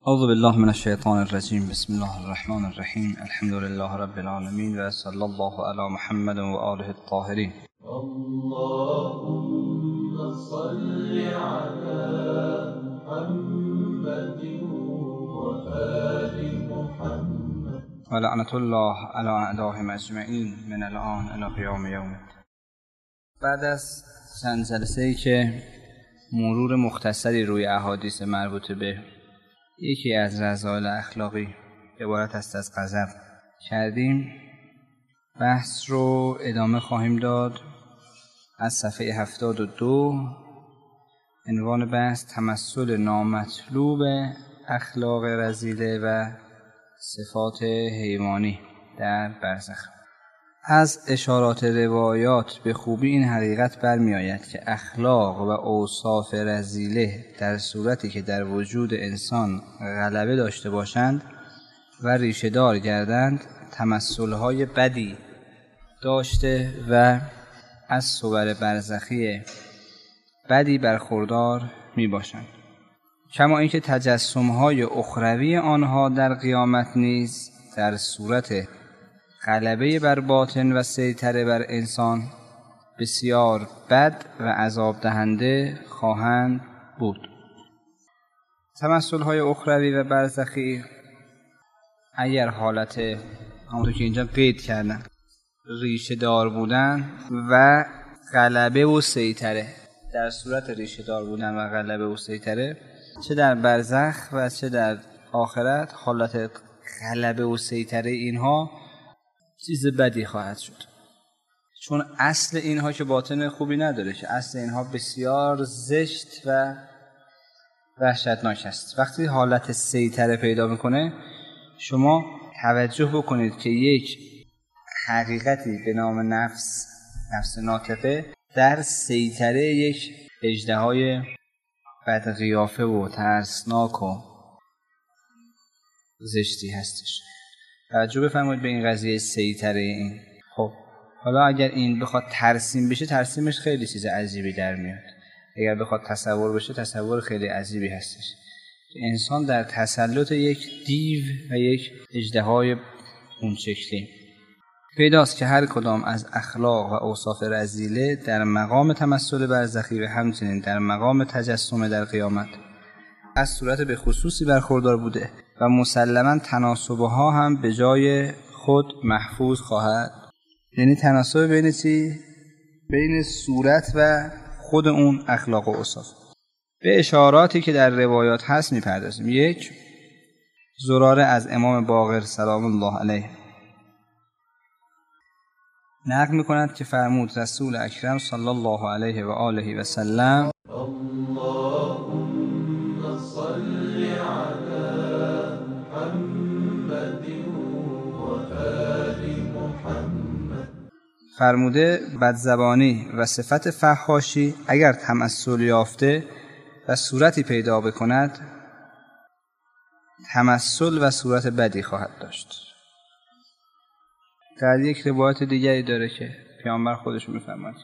اعوذ بالله من الشیطان الرجیم. بسم الله الرحمن الرحیم. الحمد لله رب العالمین و صلی الله علی محمد و آله الطاهرین. اللهم صل على محمد و آل محمد و لعنت الله علی اعدائهم اجمعین من الان الی قیام یوم الدین. بعد از چند جلسه‌ای که مرور مختصری روی احادیث مربوط به یکی از رذائل اخلاقی عبارت است از غضب کردیم، بحث رو ادامه خواهیم داد از صفحه 72. عنوان بحث تمثل نامطلوب اخلاق رذیله و صفات حیوانی در برزخ. از اشارات روایات به خوبی این حقیقت برمی آید که اخلاق و اوصاف رذیله در صورتی که در وجود انسان غلبه داشته باشند و ریشه دار گردند تمثلهای بدی داشته و از صور برزخی بدی برخوردار می باشند، کما اینکه تجسمهای اخروی آنها در قیامت نیز در صورت غلبه بر باطن و سیطره بر انسان بسیار بد و عذاب دهنده خواهند بود. تمثل‌های اخروی و برزخی اگر حالت همونطور که اینجا قید کردن ریشه دار بودن و غلبه و سیطره، در صورت ریشه دار بودن و غلبه و سیطره چه در برزخ و چه در آخرت، حالت غلبه و سیطره اینها چیز بدی خواهد شد، چون اصل اینها که باطن خوبی نداره، که اصل اینها بسیار زشت و وحشتناک است. وقتی حالت سیطره پیدا میکنه شما توجه بکنید که یک حقیقتی به نام نفس ناطقه در سیطره یک اژدهای بدقیافه و ترسناک و زشتی هستش. توجه بفرمایید به این قضیه سیطره این. خب حالا اگر این بخواد ترسیم بشه، ترسیمش خیلی چیز عجیبی در میاد. اگر بخواد تصور بشه، تصور خیلی عجیبی هستش. انسان در تسلط یک دیو و یک اژدهای اون شکلی پیداست که هر کدام از اخلاق و اوصاف رذیله در مقام تمثل برزخی و همچنین در مقام تجسم در قیامت از صورت به خصوصی برخوردار بوده و مسلماً تناسبها هم به جای خود محفوظ خواهد. یعنی تناسب بین چی؟ بین صورت و خود اون اخلاق و اوصاف. به اشاراتی که در روایات هست میپردازیم. یک، زراره از امام باقر سلام الله علیه نقل میکند که فرمود رسول اکرم صلی الله علیه و آله و سلم اللهم صل على محمد و آل محمد. فرموده بدزبانی و صفت فحاشی اگر تمثل یافته و صورتی پیدا بکند تمثل و صورت بدی خواهد داشت. در یک روایت دیگری داره که پیامبر خودش میفرماید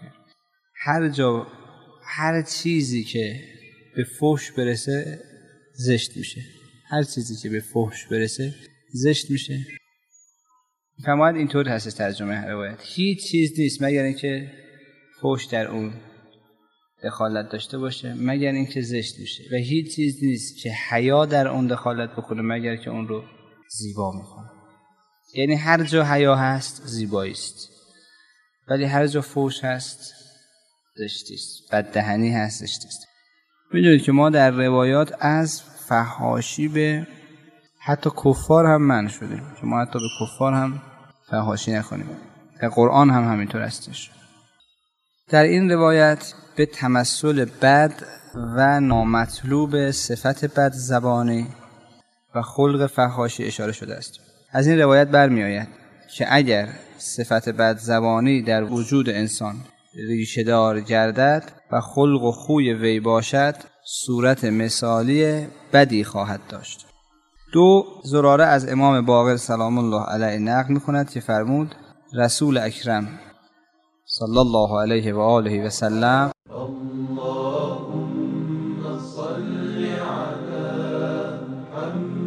هر چیزی که به فحش برسه زشت میشه. هر چیزی که به فحش برسه زشت میشه. فرماید اینطور هست ترجمه روایت: هیچ چیز نیست مگر اینکه فحش در اون دخالت داشته باشه مگر اینکه زشت میشه، و هیچ چیز نیست که حیا در اون دخالت بکنه مگر که اون رو زیبا میکنه. یعنی هر جا حیا هست زیبایی است، ولی هر جا فحش هست زشتی است، بددهنی هست زشتی است. میدونید که ما در روایات از فحاشی به حتی کفار هم منع شدیم که ما حتی به کفار هم فحاشی نکنیم. در قرآن هم همینطور هستش. در این روایت به تمثل بد و نامطلوب صفت بد زبانی و خلق فحاشی اشاره شده است. از این روایت برمی آید که اگر صفت بد زبانی در وجود انسان ریشه دار گردد و خلق و خوی وی باشد صورت مثالی بدی خواهد داشت. دو، زراره از امام باقر سلام الله علیه نقل می‌کند که فرمود رسول اکرم صلی الله علیه و آله و سلم اللهم صل على محمد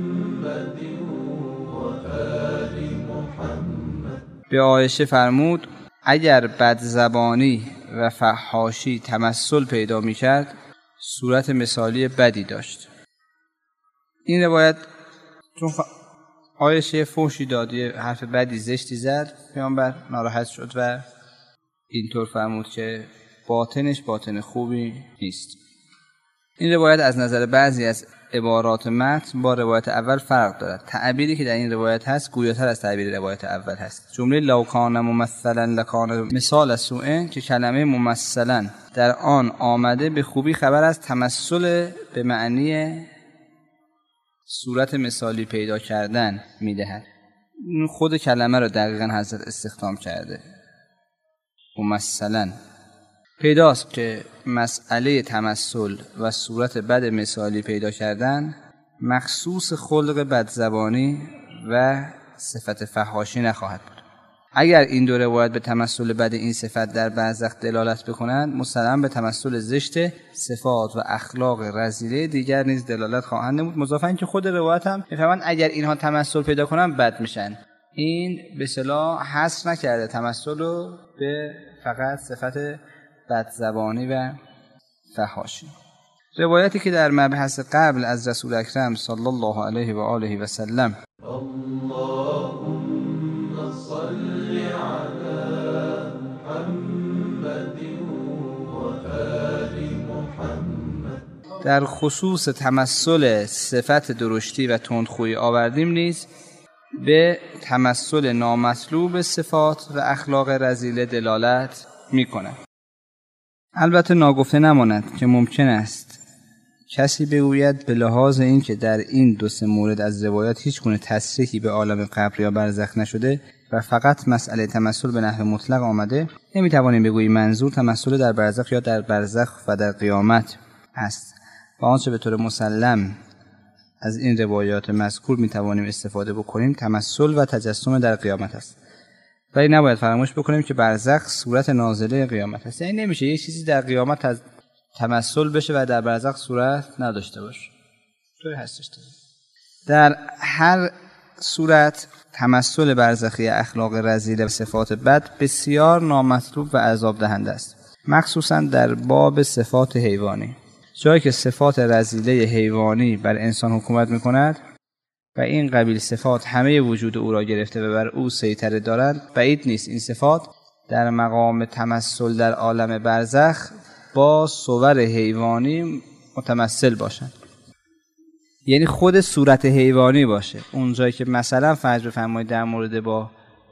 به عایشه فرمود اگر بدزبانی و فحاشی تمثل پیدا می‌کرد صورت مثالی بدی داشت. این روایت چون عایشه فحشی داد، یه حرف بدی زشتی زد، پیامبر ناراحت شد و اینطور فرمود که باطنش باطن خوبی نیست. این روایت از نظر بعضی از عبارات متن با روایت اول فرق دارد. تعبیری که در این روایت هست گویاتر از تعبیر روایت اول هست. جمله لو کان ممثلا لکان مثال سوء که کلمه ممثلا در آن آمده به خوبی خبر از تمثل به معنی صورت مثالی پیدا کردن میدهد. خود کلمه رو دقیقاً حضرت استخدام کرده. ممثلا پیداست که مسئله تمثل و صورت بد مثالی پیدا کردن مخصوص خلق بدزبانی و صفت فحاشی نخواهد بود. اگر این دو روایت به تمثل بد این صفت در برزخ دلالت بکنند، مسلماً به تمثل زشت صفات و اخلاق رذیله دیگر نیز دلالت خواهند نمود. مضافاً که خود روایت هم میفهمند اگر اینها تمثل پیدا کنند بد میشن. این به اصطلاح حصر نکرده تمثل رو به فقط صفت بدزبانی و فحاشی. روایتی که در مبحث قبل از رسول اکرم صلی الله علیه و آله و سلم اللهم صل علی محمد و آل محمد در خصوص تمثل صفت درشتی و تندخویی آوردیم، نیز به تمثل نامطلوب صفات و اخلاق رذیله دلالت می‌کند. البته ناگفته نماند که ممکن است کسی بگوید به لحاظ این که در این دو سه مورد از روایات هیچ گونه تصریحی به عالم قبر یا برزخ نشده و فقط مسئله تمثل به نحو مطلق آمده، نمیتوانیم بگوییم منظور تمثل در برزخ یا در برزخ و در قیامت است. و آنچه به طور مسلم از این روایات مذکور میتوانیم استفاده بکنیم تمثل و تجسم در قیامت است. ولی نباید فراموش بکنیم که برزخ صورت نازله قیامت است. یعنی نمیشه یک چیزی در قیامت از تمثل بشه و در برزخ صورت نداشته باشه. طوری هستش. در هر صورت تمثل برزخی اخلاق رذیله و صفات بد بسیار نامطلوب و عذاب دهنده است، مخصوصا در باب صفات حیوانی. جایی که صفات رذیله حیوانی بر انسان حکومت میکند و این قبیل صفات همه وجود او را گرفته و بر او سیطره دارند، بعید نیست این صفات در مقام تمثل در عالم برزخ با صور حیوانی متمثل باشند. یعنی خود صورت حیوانی باشه. اون جایی که مثلا فرض بفرمایید در مورد با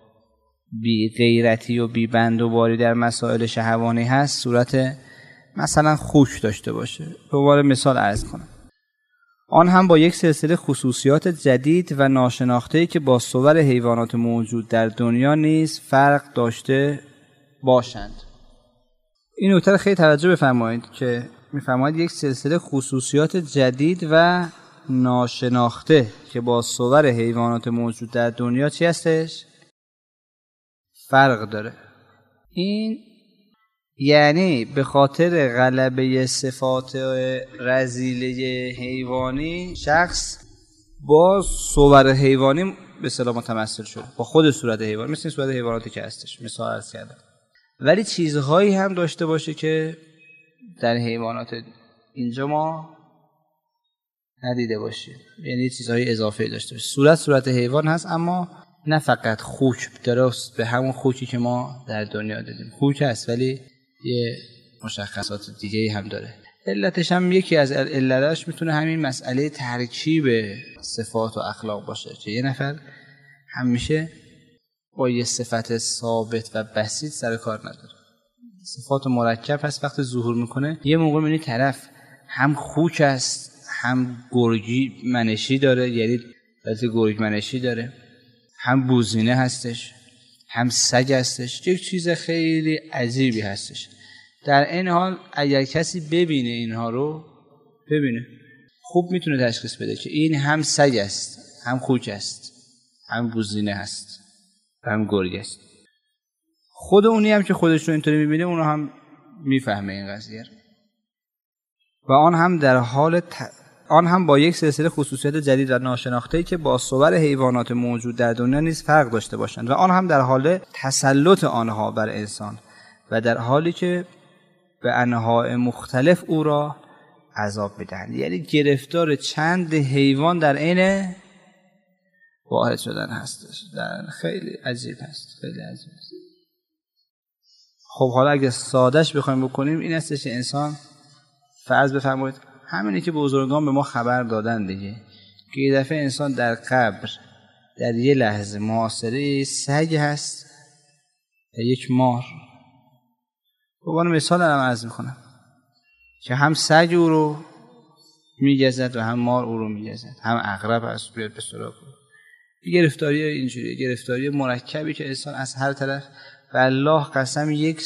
بی غیرتی و بی بند و باری در مسائل شهوانی هست، صورت مثلا خوک داشته باشه. دوباره مثال عرض کنم. آن هم با یک سلسله خصوصیات جدید و ناشناخته‌ای که با صور حیوانات موجود در دنیا نیز فرق داشته باشند. این نکته خیلی توجه بفرمایید که می‌فرماید یک سلسله خصوصیات جدید و ناشناخته که با صور حیوانات موجود در دنیا چی هستش؟ فرق داره. این یعنی به خاطر غلبه صفات رذیله حیوانی شخص با صور حیوانی به اصطلاح متمثل شد، با خود صورت حیوانی، مثل صورت حیواناتی که هستش مثال عرض کردم. ولی چیزهایی هم داشته باشه که در حیوانات اینجا ما ندیده باشیم، یعنی چیزهای اضافه داشته باشه. صورت حیوان هست اما نه فقط خوک، درست به همون خوکی که ما در دنیا دیدیم خوک هست، ولی یه مشخصات دیگه هم داره. علتش هم یکی از علتاش میتونه همین مسئله ترکیب صفات و اخلاق باشه که یه نفر همیشه با یه صفت ثابت و بسیط سر کار نداره. صفات مرکب هست، وقتی ظهور میکنه یه موقع میبینی طرف هم خوک است، هم گرگی منشی داره، یعنی گرگ منشی داره، هم بوزینه هستش، هم سگ هستش. یک چیز خیلی عجیبی هستش. در این حال اگر کسی ببینه اینها رو ببینه خوب میتونه تشخیص بده که این هم سگ است، هم خوک است، هم بوزینه است، هم گرگ است. خود اونی هم که خودش رو اینطوری میبینه اونو هم میفهمه این قضیه رو. و آن هم در حال آن هم با یک سلسله خصوصیات جدید و ناشناخته‌ای که با صور حیوانات موجود در دنیا نیز فرق داشته باشند و آن هم در حال تسلط آنها بر انسان و در حالی که به انواع مختلف او را عذاب بدهند. یعنی گرفتار چند حیوان در عین واحد شدن هستش. خیلی عجیب هست، خیلی عجیب هست. خب حالا اگه سادهش بخوایم بکنیم این هستش که انسان فرض بفرمایید همینی که بزرگان به ما خبر دادن دیگه، که یه دفعه انسان در قبر در یه لحظه محاصره سگ هست یا یک مار. به عنوان مثال دارم عرض میکنم که هم سگ او رو میگزد و هم مار او رو میگزد، هم عقرب هست بیاد به سراغ او. گرفتاری اینجوری، گرفتاری مرکبی که انسان از هر طرف و الله قسم یک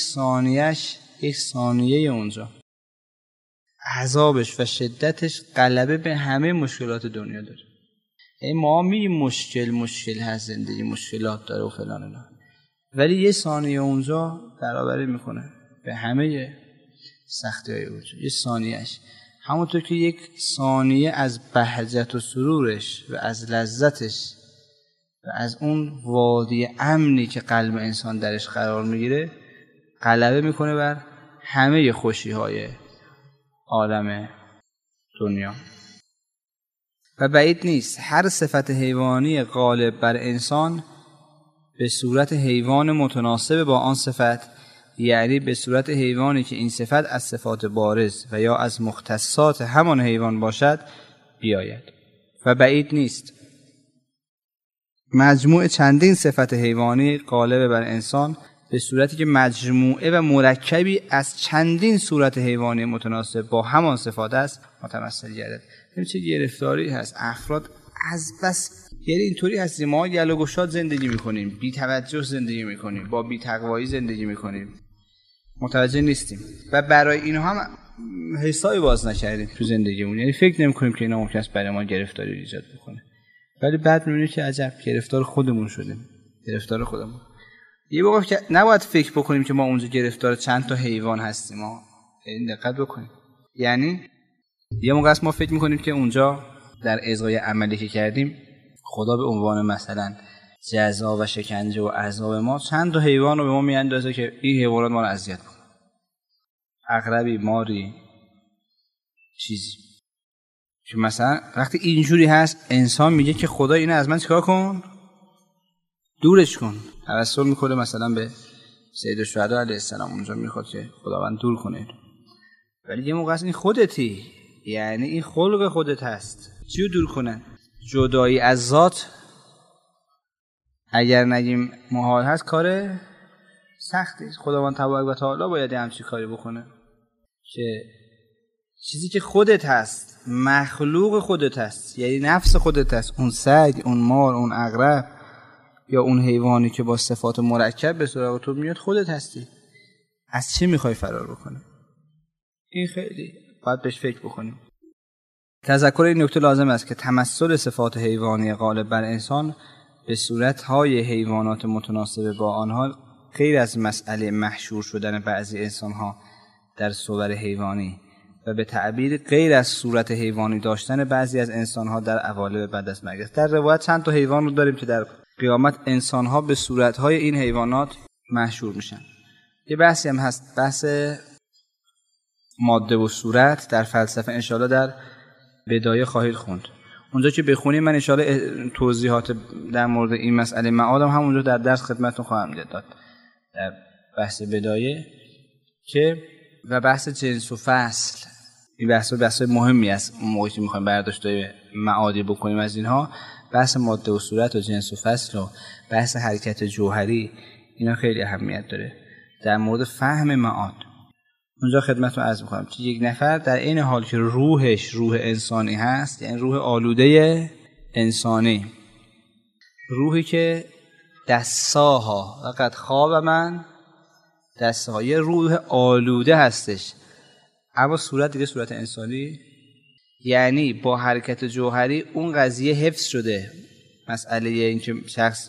ثانیه اونجا عذابش و شدتش غلبه به همه مشکلات دنیا داره. یعنی ما میگیم مشکل هست، زندگی مشکلات داره و فلان اینا، ولی یه ثانیه اونجا برابری میکنه به همه سختی‌های اونجا. یه ثانیهش همونطور که یک ثانیه از بهجت و سرورش و از لذتش و از اون وادی امنی که قلب انسان درش قرار میگیره غلبه میکنه بر همه خوشی‌های عالم دنیا. و بعید نیست هر صفت حیوانی غالب بر انسان به صورت حیوان متناسب با آن صفت، یعنی به صورت حیوانی که این صفت از صفات بارز و یا از مختصات همان حیوان باشد بیاید. و بعید نیست مجموع چندین صفت حیوانی غالب بر انسان به صورتی که مجموعه و مرکبی از چندین صورت حیوانی متناسب با همان صفات است متمثل گردد. این چه گرفتاری هست. افراد از بس یعنی اینطوری هستیم، ما گل و گشاد زندگی میکنیم، بی توجه زندگی میکنیم، با بی تقوایی زندگی میکنیم، متوجه نیستیم و برای اینها هم حسابی باز نکردیم تو زندگیمون. یعنی فکر نمیکنیم که اینا ممکن است برای ما گرفتاری ایجاد بکنه، ولی بعد میبینیم که عجب گرفتار خودمون شدیم، گرفتار خودمون. یه موقع که نباید فکر بکنیم که ما اونجا گرفتار چند تا حیوان هستیم. ما این دقت بکنیم. یعنی یه موقع است ما فکر میکنیم که اونجا در اجرای عملی که کردیم خدا به عنوان مثلا جزا و شکنجه و عذاب ما چند تا حیوان رو به ما میاندازه که این حیوانات ما رو اذیت کنه. عقربی، ماری، چیزی که مثلا وقتی اینجوری هست انسان میگه که خدا اینو از من چیکار کن؟ دورش کن. توسل میکنه مثلا به سید الشهدا علیه السلام، اونجا میخواد که خداوند دور کنه. ولی یه موقع است این خودتی، یعنی این خلق خودت هست. چیو دور کنن؟ جدایی از ذات اگر نگیم محال هست کار سختی. خداوند تبارک و تعالی باید همچین کاری بکنه که چیزی که خودت هست، مخلوق خودت هست، یعنی نفس خودت هست، اون سگ، اون مار، اون عقرب یا اون حیوانی که با صفات مرکب به سراغ تو میاد خودت هستی. از چی میخوای فرار بکنی؟ این خیلی باید بهش فکر بکنیم. تذکر این نکته لازم است که تمثل صفات حیوانی غالب بر انسان به صورت‌های حیوانات متناسب با آنها غیر از مسئله محشور شدن بعضی انسان‌ها در صور حیوانی و به تعبیر غیر از صورت حیوانی داشتن بعضی از انسان‌ها در عوالم بعد از مرگ. در روایت چند تا حیوان رو داریم که در قیامت انسان‌ها به صورت‌های این حیوانات محشور میشن. یه بحثی هم هست، بحث ماده و صورت در فلسفه، انشاءالله در بدایه خواهید خوند. اونجا که بخونیم من انشاءالله توضیحات در مورد این مسئله معادم همونجا در درس خدمتتون خواهم داد در بحث بدایه. که و بحث جنس و فصل، این بحث مهمی است. اون موقعی که می‌خوایم برداشت‌های معادی بکنیم از اینها، بحث ماده و صورت و جنس و فصل و بحث حرکت جوهری، اینا خیلی اهمیت داره در مورد فهم معاد. اونجا خدمتتون عرض می‌کنم که یک نفر در این حال که روحش روح انسانی هست، یعنی روح آلوده انسانی، روحی که دساها وقت خواب من دساها، یه روح آلوده هستش، اما صورت دیگه صورت انسانی، یعنی با حرکت جوهری اون قضیه حفظ شده. مسئله این که شخص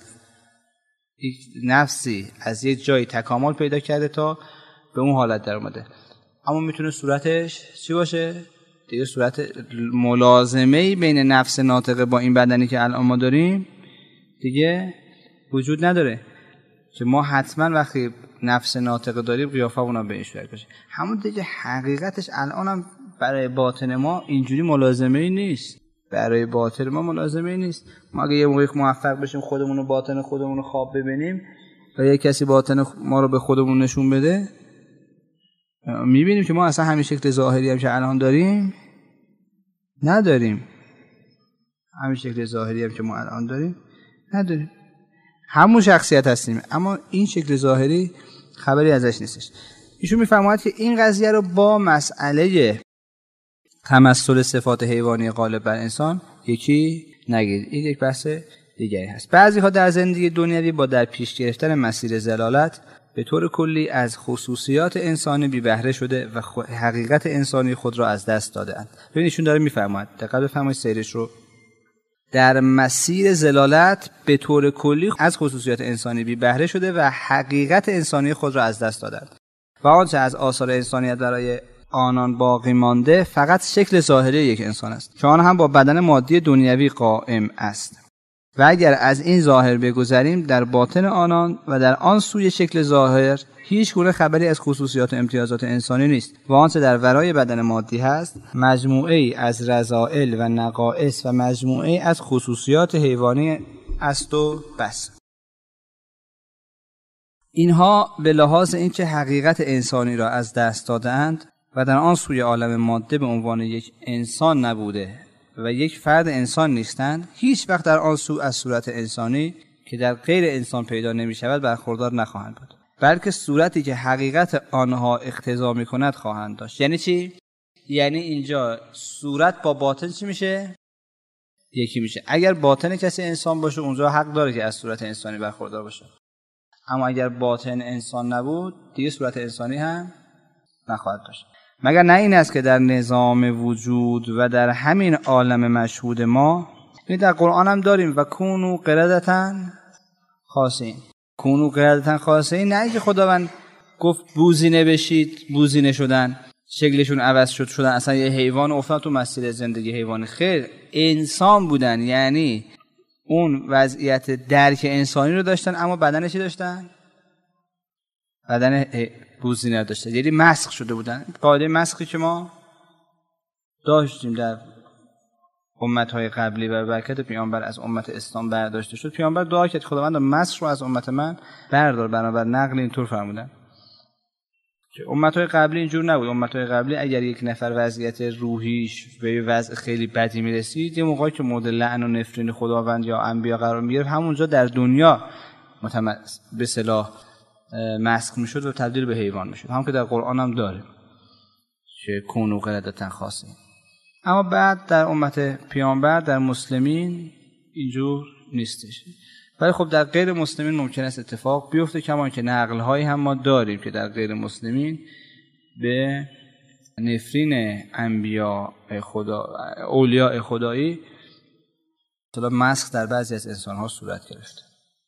نفسی از یک جایی تکامل پیدا کرده تا به اون حالت در اومده، اما میتونه صورتش چی باشه؟ دیگه صورت ملازمه‌ای بین نفس ناطقه با این بدنی که الان ما داریم دیگه وجود نداره که ما حتما وقتی نفس ناطقه داریم قیافه اونا به این صورت باشه. همون دیگه حقیقتش الان هم برای باطن ما اینجوری ملازمه‌ای نیست. برای باطن ما ملازمه‌ای نیست. ما اگه یه موقع موفق بشیم خودمون رو باطن خودمون رو خواب ببینیم و یه کسی باطن ما رو به خودمون نشون بده، میبینیم که ما اصلا همین شکل ظاهری هم که الان داریم نداریم. همین شکل ظاهری هم که ما الان داریم نداریم. همون شخصیت هستیم اما این شکل ظاهری خبری ازش نیستش. ایشون میفرماید که این قضیه رو با مسئله تمثل صفات حیوانی غالب بر انسان یکی نگیرید. این یک بحث دیگری هست. بعضی ها در زندگی دنیوی با در پیش گرفتن مسیر ضلالت به طور کلی از خصوصیات انسانی بی بهره شده و حقیقت انسانی خود را از دست داده‌اند. ببین ایشون داره میفرماید، دقت بفرمایید سیرش رو، در مسیر ضلالت به طور کلی از خصوصیات انسانی بی بهره شده و حقیقت انسانی خود را از دست دادند و آنچه از آثار انسانیت برای آنان باقی مانده فقط شکل ظاهری یک انسان است که آن هم با بدن مادی دنیوی قائم است و اگر از این ظاهر بگذریم در باطن آنان و در آن سوی شکل ظاهر هیچ گونه خبری از خصوصیات و امتیازات انسانی نیست و آنچه در ورای بدن مادی هست مجموعه ای از رذائل و نقائص و مجموعه ای از خصوصیات حیوانی است و بس. اینها به لحاظ اینکه حقیقت انسانی را از دست داده‌اند و در آن سوی عالم ماده به عنوان یک انسان نبوده و یک فرد انسان نیستند، هیچ وقت در آن سو از صورت انسانی که در غیر انسان پیدا نمی شود برخوردار نخواهند بود، بلکه صورتی که حقیقت آنها اقتضا می کند خواهند داشت. یعنی چی؟ یعنی اینجا صورت با باطن چی میشه؟ یکی میشه. اگر باطن کسی انسان باشه اونجا حق داره که از صورت انسانی برخوردار باشه، اما اگر باطن انسان نبود دیگه صورت انسانی هم نخواهد داشت. مگر نه این است که در نظام وجود و در همین عالم مشهود ما، این در قرآن هم داریم، و کونو قردتن خاسئین. کونو قردتن خاسئین، نه اینکه خداوند گفت بوزینه بشید بوزینه شدن، شکلشون عوض شدن، اصلا یه حیوان افتاد تو مسیر زندگی حیوانی. خیر، انسان بودن، یعنی اون وضعیت درک انسانی رو داشتن اما بدنشی داشتن، بدن بوزینه داشتن، یعنی مسخ شده بودن. قاعده مسخی که ما داشتیم در امت‌های قبلی و برکت پیامبر از امت اسلام برداشته شد. پیامبر دعا کرد خداوند مسخ رو از امت من بردار، بنابر نقل اینطور فرمودن که امت‌های قبلی اینجور نبود. امت‌های قبلی اگر یک نفر وضعیت روحیش به وضع خیلی بدی میرسید، یه موقعی که مورد لعن و نفرین خداوند یا انبیا قرار میگرفت، همونجا در دنیا به اصطلاح مسخ میشد و تبدیل به حیوان میشد. هم که در قرآن هم داره که کونو قردتن خاصه. اما بعد در امت پیامبر، در مسلمین اینجور نیستش. ولی خب در غیر مسلمین ممکن است اتفاق بیفته، کما که نقل هایی هم ما داریم که در غیر مسلمین به نفرین انبیا خدا، اولیاء خدایی، مثلا مسخ در بعضی از انسان ها صورت گرفته.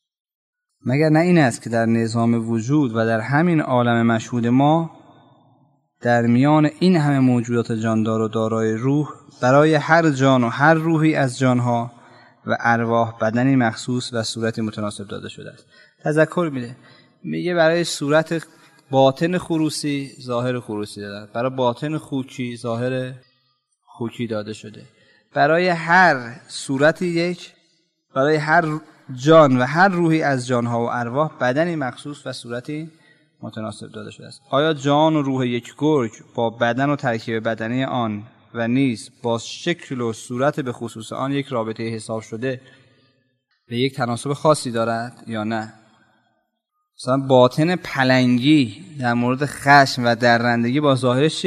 مگر نه این است که در نظام وجود و در همین عالم مشهود ما، در میان این همه موجودات جاندار و دارای روح، برای هر جان و هر روحی از جانها و ارواح بدنی مخصوص و صورتی متناسب داده شده است. تذکر میگه برای صورت باطن خروسی ظاهر خروسی داده، برای باطن خوکی ظاهر خوکی داده شده، برای هر صورتی یک، برای هر جان و هر روحی از جانها و ارواح بدنی مخصوص و صورتی متناسب داده شده است. آیا جان و روح یک گرگ با بدن و ترکیب بدنی آن و نیز با شکل و صورت به خصوص آن یک رابطه حساب شده به یک تناسب خاصی دارد یا نه؟ مثلا باطن پلنگی در مورد خشم و درندگی با ظاهرش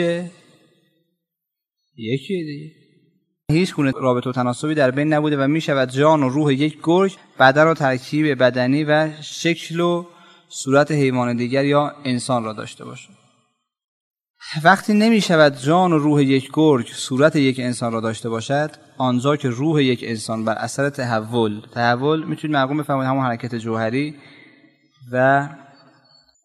یکیه دیگه. هیچ گونه رابطه و تناسبی در بین نبوده و می شود جان و روح یک گرگ بدن و ترکیب بدنی و شکل و صورت حیوان دیگر یا انسان را داشته باشد. وقتی نمی شود جان و روح یک گرگ صورت یک انسان را داشته باشد، آنجا که روح یک انسان بر اثر تحول میتونید مرقوم بفهمید همون حرکت جوهری و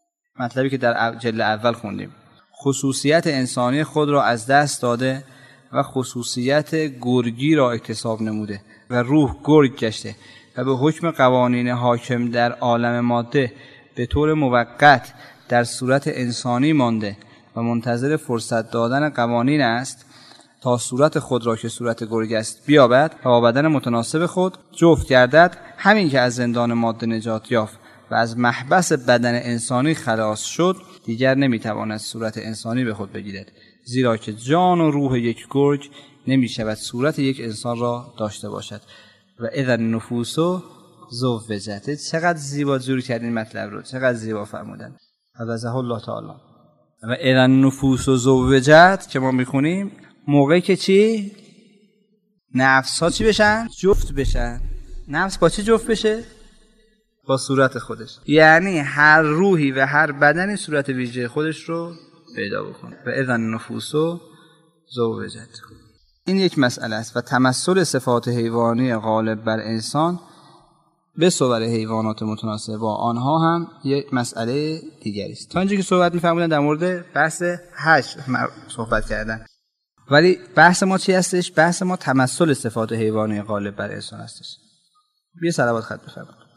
مطلبی که در جلد اول خوندیم، خصوصیت انسانی خود را از دست داده و خصوصیت گرگی را اکتساب نموده و روح گرگ گشته و به حکم قوانین حاکم در عالم ماده به طور موقت در صورت انسانی مانده و منتظر فرصت دادن قوانین است تا صورت خود را که صورت گرگ است بیابد و با بدن متناسب خود جفت گردد. همین که از زندان ماده نجات یافت و از محبس بدن انسانی خلاص شد، دیگر نمیتواند صورت انسانی به خود بگیرد، زیرا که جان و روح یک گرگ نمیشود صورت یک انسان را داشته باشد. و اذا النفوس زوجت. چقدر زیبا جور کردین مطلب رو، چقدر زیبا فرمودن. حفظه الله تعالی. و اذا النفوس زوجت که ما میخونیم موقعی که چی؟ نفس ها چی بشن؟ جفت بشن. نفس با چی جفت بشه؟ با صورت خودش. یعنی هر روحی و هر بدنی صورت ویژه خودش رو پیدا بکنه. و اذا النفوس زوجت. این یک مسئله است و تمثل صفات حیوانی غالب بر انسان به صور حیوانات متناسب با آنها هم یک مسئله دیگری است. تا اینجا که صحبت می‌فرمودن در مورد بحث حج صحبت کردن. ولی بحث ما چی هستش؟ بحث ما تمثل صفات حیوانی غالب بر انسان هستش. بیا صلوات خط بفرمایید.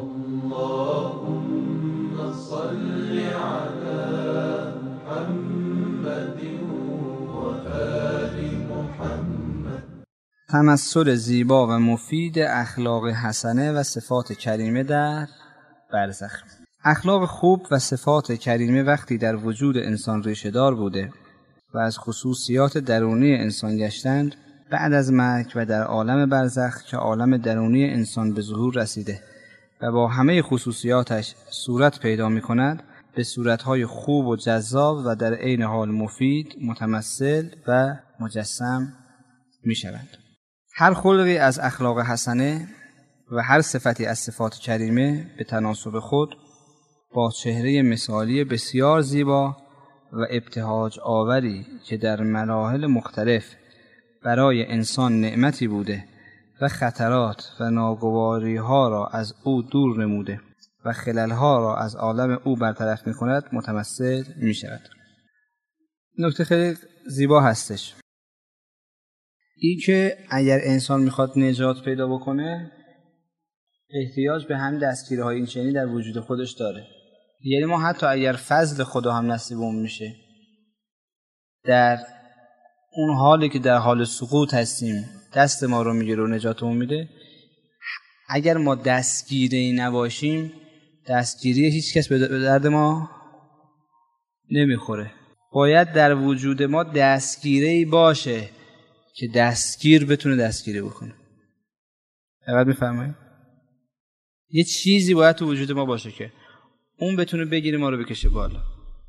اللهم صل على محمد و آل محمد. تمثل زیبا و مفید اخلاق حسنه و صفات کریمه در برزخ. اخلاق خوب و صفات کریمه وقتی در وجود انسان ریشه‌دار بوده و از خصوصیات درونی انسان گشتند، بعد از مرگ و در عالم برزخ که عالم درونی انسان به ظهور رسیده و با همه خصوصیاتش صورت پیدا می کند، به صورتهای خوب و جذاب و در عین حال مفید متمثل و مجسم می شوند. هر خلقی از اخلاق حسنه و هر صفتی از صفات کریمه به تناسب خود با چهره مثالی بسیار زیبا و ابتهاج آوری که در مراحل مختلف برای انسان نعمتی بوده و خطرات و ناگواری ها را از او دور نموده و خلل ها را از عالم او برطرف می کند متمثل می شود. نکته خیلی زیبا هستش این که اگر انسان میخواد نجات پیدا بکنه احتیاج به هم دستگیره های این چنینی در وجود خودش داره. یعنی ما حتی اگر فضل خدا هم نصیبمون میشه در اون حالی که در حال سقوط هستیم دست ما رو میگیره و نجاتمون میده، اگر ما دستگیری نباشیم دستگیری هیچ کس به درد ما نمیخوره. باید در وجود ما دستگیری باشه که دستگیر بتونه دستگیری بکنه. دقت میفرمایید؟ یه چیزی باید تو وجود ما باشه که اون بتونه بگیره ما رو بکشه بالا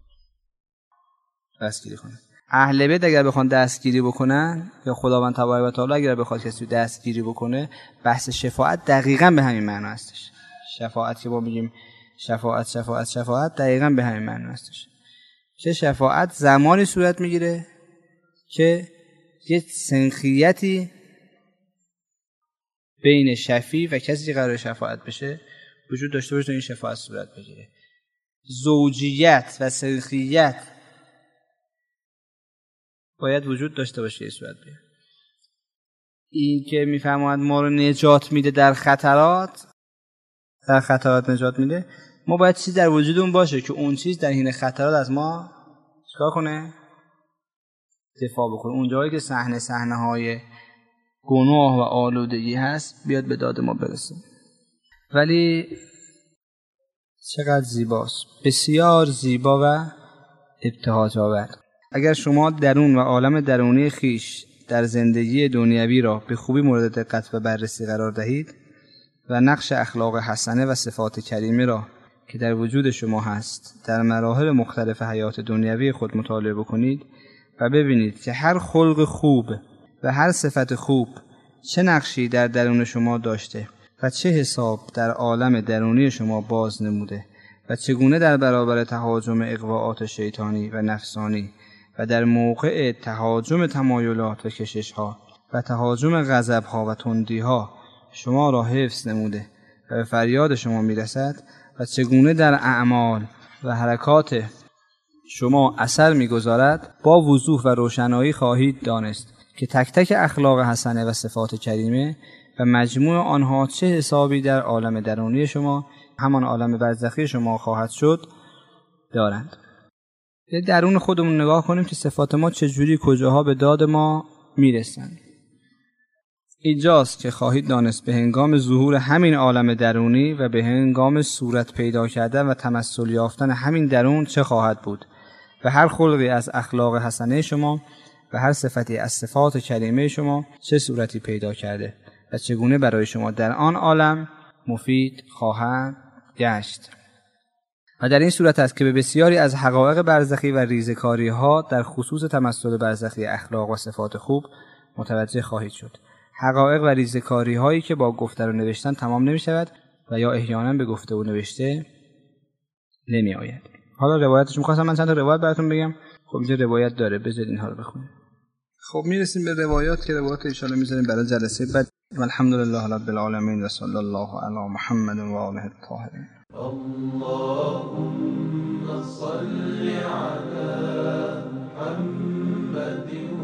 دستگیری کنه. اهل بیت اگر بخوان دستگیری بکنن یا خداوند تبارک و تعالی اگر بخواد کسی دستگیری بکنه، بحث شفاعت دقیقاً به همین معنا هستش. شفاعت که ما میگیم شفاعت دقیقاً به همین معنا هستش. چه شفاعت زمانی صورت میگیره که یه سنخیتی بین شفیع و کسی که قرار شفاعت بشه وجود داشته باشه تا این شفاعت صورت بگیره. زوجیت و سنخیت باید وجود داشته باشه یه صورت بگیره. این که میفهمد ما رو نجات میده در خطرات نجات میده، ما باید چیزی در وجودمون باشه که اون چیز در حین خطرات از ما چیکار کنه؟ دفاع بکنه. اون جایی که صحنه های گناه و آلودگی هست بیاد به داد ما برسه. ولی چقدر زیباست، بسیار زیبا و ابتهاج آور. اگر شما درون و عالم درونی خیش در زندگی دنیوی را به خوبی مورد دقت و بررسی قرار دهید و نقش اخلاق حسنه و صفات کریمه را که در وجود شما هست در مراحل مختلف حیات دنیوی خود مطالعه بکنید و ببینید که هر خلق خوب و هر صفت خوب چه نقشی در درون شما داشته و چه حساب در عالم درونی شما باز نموده و چگونه در برابر تهاجم اغواءات شیطانی و نفسانی و در موقع تهاجم تمایلات و کشش‌ها و تهاجم غضب‌ها و تندی‌ها شما را حفظ نموده و به فریاد شما میرسد و چگونه در اعمال و حرکات شما اثر میگذارد با وضوح و روشنایی خواهید دانست که تک تک اخلاق حسنه و صفات کریمه و مجموع آنها چه حسابی در عالم درونی شما، همان عالم برزخی شما خواهد شد دارند. به درون خودمون نگاه کنیم که صفات ما چجوری کجاها به داد ما میرسن. اینجاست که خواهید دانست به هنگام ظهور همین عالم درونی و به هنگام صورت پیدا کردن و تمثل یافتن همین درون چه خواهد بود و هر خلقی از اخلاق حسنه شما و هر صفتی از صفات کریمه شما چه صورتی پیدا کرده و چگونه برای شما در آن عالم مفید خواهد گشت. و در این صورت است که به بسیاری از حقایق برزخی و ریزکاری ها در خصوص تمثل برزخی اخلاق و صفات خوب متوجه خواهید شد. حقایق و ریزکاری هایی که با گفته و نوشتن تمام نمی شود و یا احیانا به گفته و نوشته نمی آید. حالا روایتش می‌خواستم من چند تا روایت براتون بگم. خب اینجا روایت داره، بذارید اینها رو بخونیم. خب میرسیم به روایات که روایت ان شاء الله میذاریم برای جلسه بعد. الحمدلله رب العالمین و صلی الله علی محمد و آله الطاهرین. اللهم صل على محمد